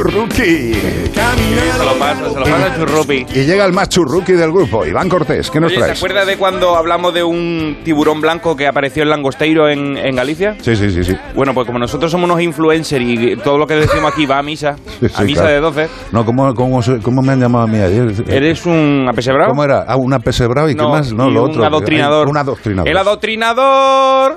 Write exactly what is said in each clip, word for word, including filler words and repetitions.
churruqui. Se lo pasa, se lo pasa el churrupi. Y llega el más churruqui del grupo, Iván Cortés. ¿Qué nos Oye, traes? ¿se acuerda de cuando hablamos de un tiburón blanco que apareció en Langosteiro en, en Galicia? Sí, sí, sí, sí. Bueno, pues como nosotros somos unos influencers y todo lo que decimos aquí va a misa, Sí, sí, a misa claro. de doce. No, ¿cómo, cómo, se- ¿cómo me han llamado a mí ayer? ¿Eres un apesebrado? ¿Cómo era? Ah, un apesebrado y No, qué más? No, y lo un otro. adoctrinador. Ay, Un adoctrinador. ¡El adoctrinador!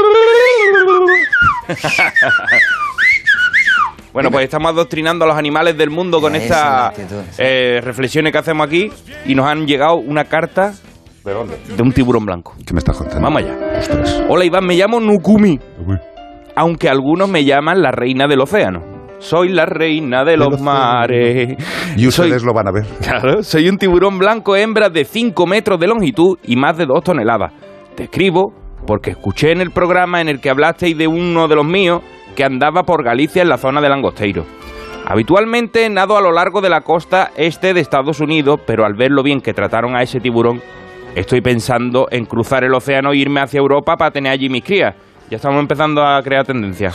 Bueno, pues estamos adoctrinando a los animales del mundo con Esa estas es la actitud, sí. eh, reflexiones que hacemos aquí y nos han llegado una carta ¿De dónde? de un tiburón blanco. ¿Qué me estás contando? Vamos allá. Ostras. Hola Iván, me llamo Nukumi, Uy. aunque algunos me llaman la reina del océano. Soy la reina de los océano. mares. Y ustedes Soy- lo van a ver. Claro, soy un tiburón blanco hembra de cinco metros de longitud y más de dos toneladas. Te escribo porque escuché en el programa en el que hablasteis de uno de los míos que andaba por Galicia en la zona de Langosteiro. Habitualmente nado a lo largo de la costa este de Estados Unidos, pero al ver lo bien que trataron a ese tiburón, estoy pensando en cruzar el océano e irme hacia Europa para tener allí mis crías. Ya estamos empezando a crear tendencias.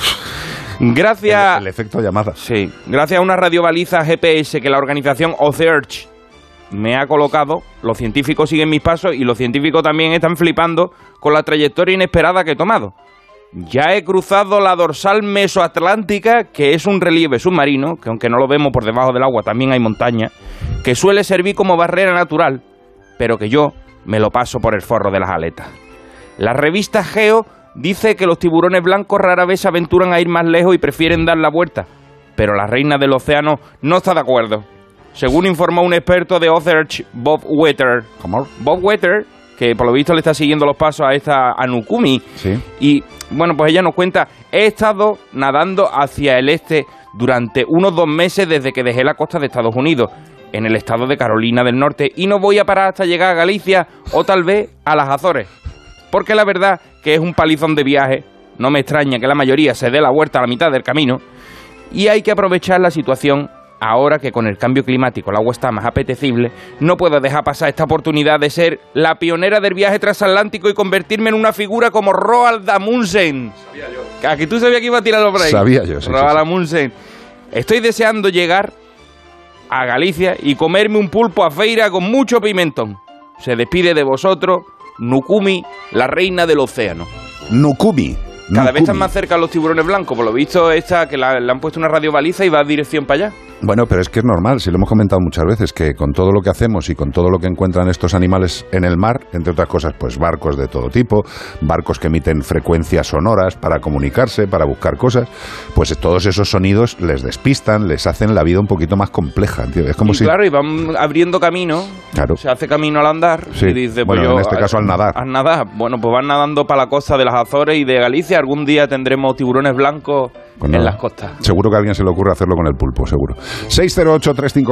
Gracias... El, el efecto llamada. Sí, gracias a una radiobaliza G P S que la organización Ocearch me ha colocado, los científicos siguen mis pasos y los científicos también están flipando con la trayectoria inesperada que he tomado. Ya he cruzado la dorsal mesoatlántica, que es un relieve submarino, que aunque no lo vemos por debajo del agua también hay montaña, que suele servir como barrera natural, pero que yo me lo paso por el forro de las aletas. La revista Geo dice que los tiburones blancos rara vez se aventuran a ir más lejos y prefieren dar la vuelta, pero la reina del océano no está de acuerdo. Según informó un experto de Ocearch, Bob Wetter. ¿Cómo? Bob Wetter, que por lo visto le está siguiendo los pasos a esta Anukumi. Sí. Y bueno, pues ella nos cuenta, he estado nadando hacia el este durante unos dos meses desde que dejé la costa de Estados Unidos, en el estado de Carolina del Norte, y no voy a parar hasta llegar a Galicia o tal vez a las Azores. Porque la verdad que es un palizón de viaje, no me extraña que la mayoría se dé la vuelta a la mitad del camino, y hay que aprovechar la situación. Ahora que con el cambio climático el agua está más apetecible, no puedo dejar pasar esta oportunidad de ser la pionera del viaje transatlántico y convertirme en una figura como Roald Amundsen. Sabía yo. ¿A que tú sabías que iba a tirarlo por ahí? Sabía yo, sí, Roald sí, sí. Amundsen. Estoy deseando llegar a Galicia y comerme un pulpo a feira con mucho pimentón. Se despide de vosotros, Nukumi, la reina del océano. Nukumi. Cada vez están Nukumi. más cerca los tiburones blancos. Por lo visto, esta que la- le han puesto una radiobaliza y va a dirección para allá. Bueno, pero es que es normal, si lo hemos comentado muchas veces, que con todo lo que hacemos y con todo lo que encuentran estos animales en el mar, entre otras cosas, pues barcos de todo tipo, barcos que emiten frecuencias sonoras para comunicarse, para buscar cosas, pues todos esos sonidos les despistan, les hacen la vida un poquito más compleja, ¿entiendes? Es como Y si... claro, y van abriendo camino, Claro. se hace camino al andar, Sí. y dice, pues Bueno, yo, en este caso al nadar. Al nadar, bueno, pues van nadando para la costa de las Azores y de Galicia, algún día tendremos tiburones blancos Pues en nada. las costas. Seguro que a alguien se le ocurre hacerlo con el pulpo, seguro. seis cero ocho tres cinco